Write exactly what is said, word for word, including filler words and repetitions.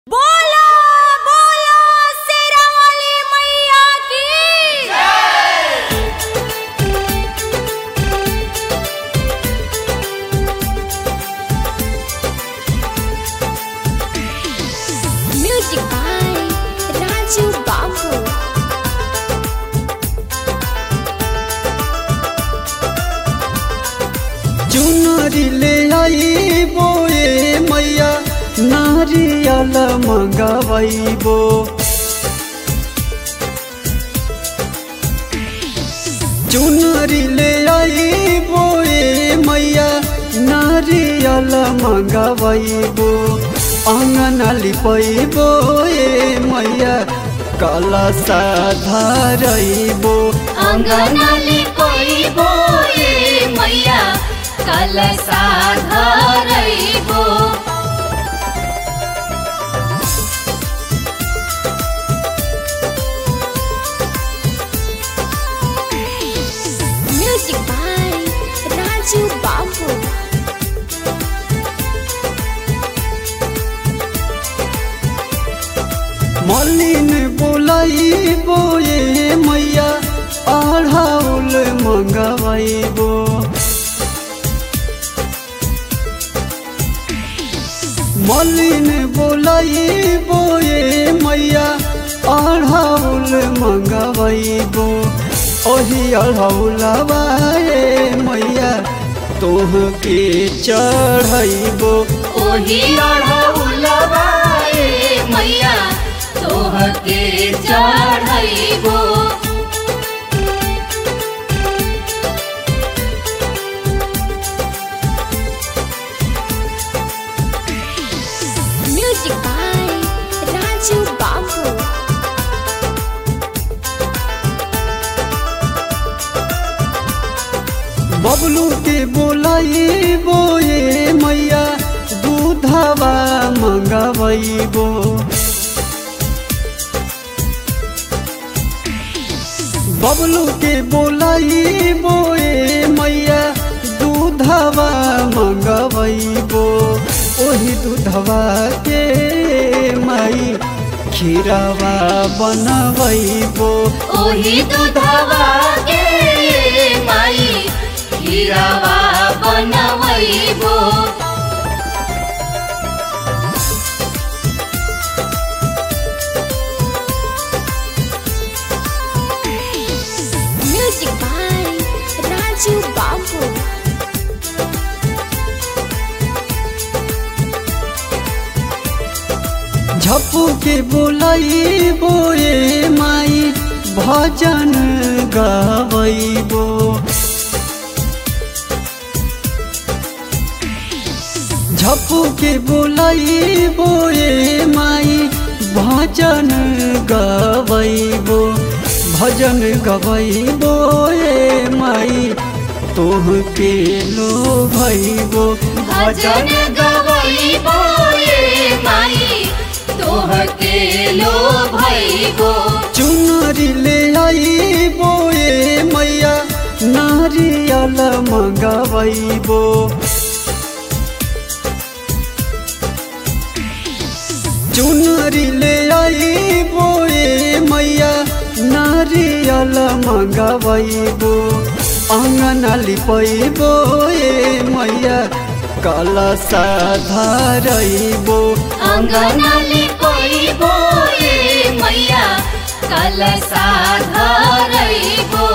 बोलो बोलो शेरा वाली मैया की म्यूजिक बाय राजू बाबू। चुनरी ले आई बोए मैया नारियल मंगवाइबो। चुनरी ले आई बोए मैया नारियल मंगवाइबो। अंगन लिपैबो ए मैया कलश धरैबो। अंगन लिपैबो ए मैया कलश धरैबो। म्यूजिक बाय राजू बाबू। मलिन बोलाइबो ए मैया अढ़ाउल मंगवाइबो। मलिन बोलाइबो ए मैया अढ़ाउल मंगवाइबो। ओही अढ़ौलवा ए मैया तोह के चढ़ैबो। ओही अढ़ौलवा ए मैया तोह के चढ़ैबो। म्यूजिक बाय राजू बाबू। बबलू के बोलाइबो ए मैया दूधवा मंगवाइबो। बबलू के बोलाइबो ए मैया दूधवा मंगवाइबो। ओही दूधवा के माई खीरवा बनवाइबो। ओही दूधवा के माई खीरवा बनवाइबो। Music by Raju Babu. झप्पू के बोलाइबो ए माई भजन गावैबो। झप्पू के बोलाइबो ए माई भजन गावैबो। भजन गवैबो ए माई तोह के लोभैबो। भजन गवैबो ए माई तोह के लोभैबो। चुनरी ले आइबो ए मैया नारियल मंगवाइबो। चुनरी ले आइबो ए मैया नारियल मंगवाइबो। अंगन लिपैबो ए मैया कलश धरैबो। अंगन लिपैबो ए मैया कलश धरैबो।